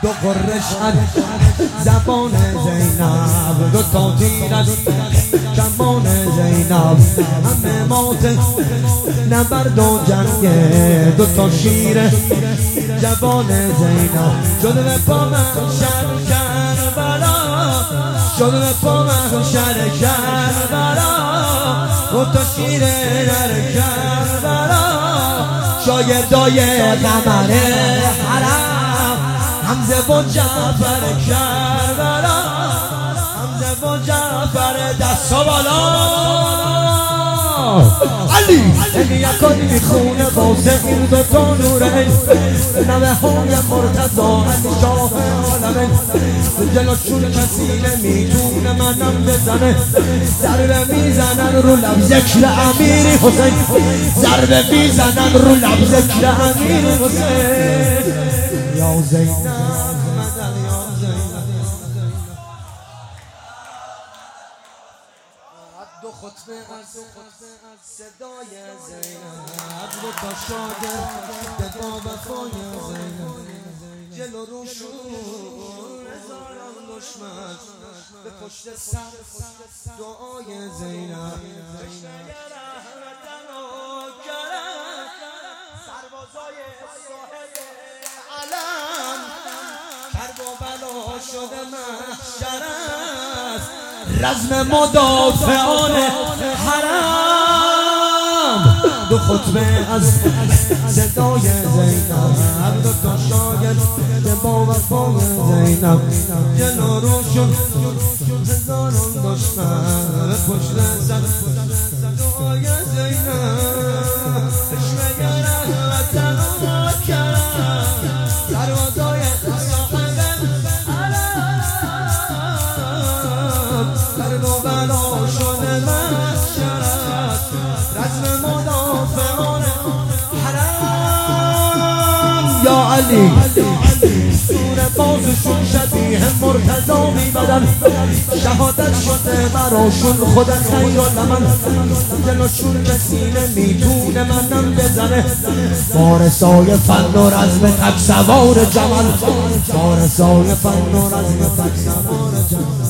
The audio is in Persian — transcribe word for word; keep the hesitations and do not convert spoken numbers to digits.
دو قرش زبان زینب، دو تا تیر از کمان زینب، همه مات نبرد و جنگ، دو تا شیر جوان زینب. شده به پا محشر کربلا، شده به پا محشر کربلا، دو تا شیر در کربلا، شاگردای قمر حرم، حمزه و جعفر کربلا، حمزه و جعفر دست و بالا. علی یکان میخونه واسه این دوتا نورین، نوه های مرتضا علی شاه عالمین، جلوشون کسی نمیتونه منم بزنه، ضربه میزنن رو لب ذکر امیر حسین، ضربه میزنن رو لب ذکر امیر حسین. یا زینب دو خطبه از صدای زینب، دو تا شاگرد با وفای زینب، جلو روشون هزاران دشمن، به پشت سر دعای زینب، تشنه رحمتن و کرم، سربازای صاحب علم، کرب و بلا شده محشر است، رزم مدافعان حرم. دو خطبه از صدای زینب، دو تا شاگرد با وفای زینب، جلو روشون هزاران دشمن، پشت سر دعای زینب، چشمه رحمتن و کرم، سربازای صاحب کرب و بلا شده محشر است، رزم مدافعان حرم. یا علی سور بازشون شبیه مرتضا میبدن، شهادت شده براشون خود خیر لمن، جلوشون کسی نمیتونه منم بزنه، فارسای فن و رزم تک سوار جمل، فارسای فن و رزم تک سوار جمل.